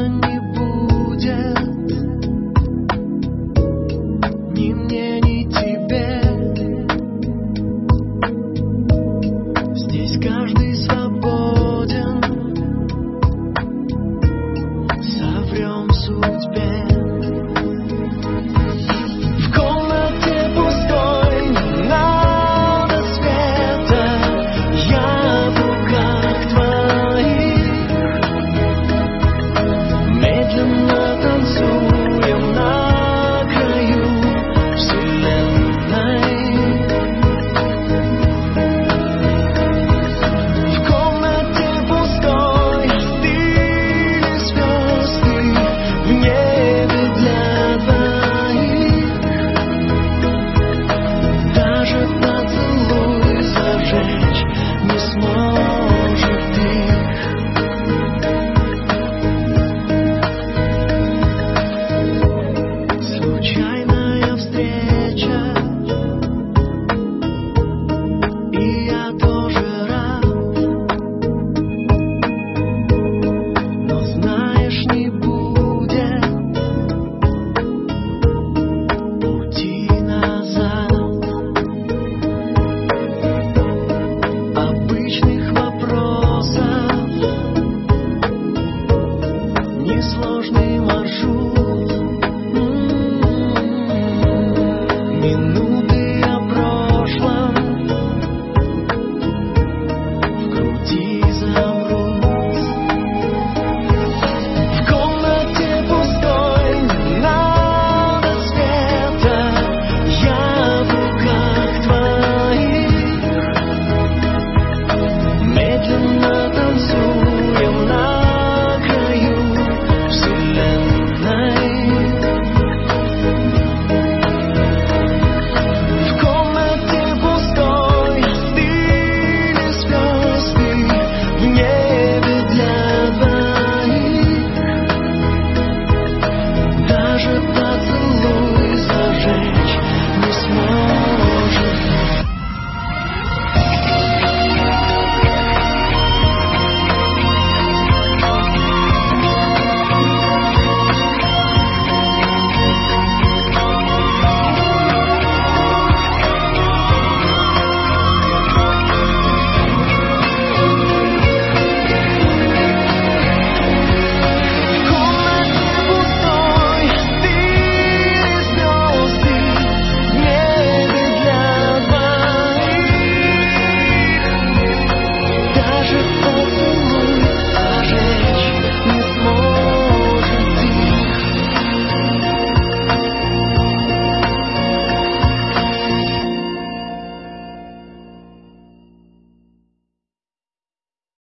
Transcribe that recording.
не будет ни мне, ни тебе. Здесь каждый свободен, соврем судьбе. В комнате пустой не надо света, я в руках твоих. Медленно танцуем на краю вселенной. В комнате пустой стыли звезды в небе для двоих. Даже поцелуй зажечь не сможет их. Случайная встреча, и я тоже рад. Но знаешь, не будет пути назад. Обычных вопросов, несложный маршрут.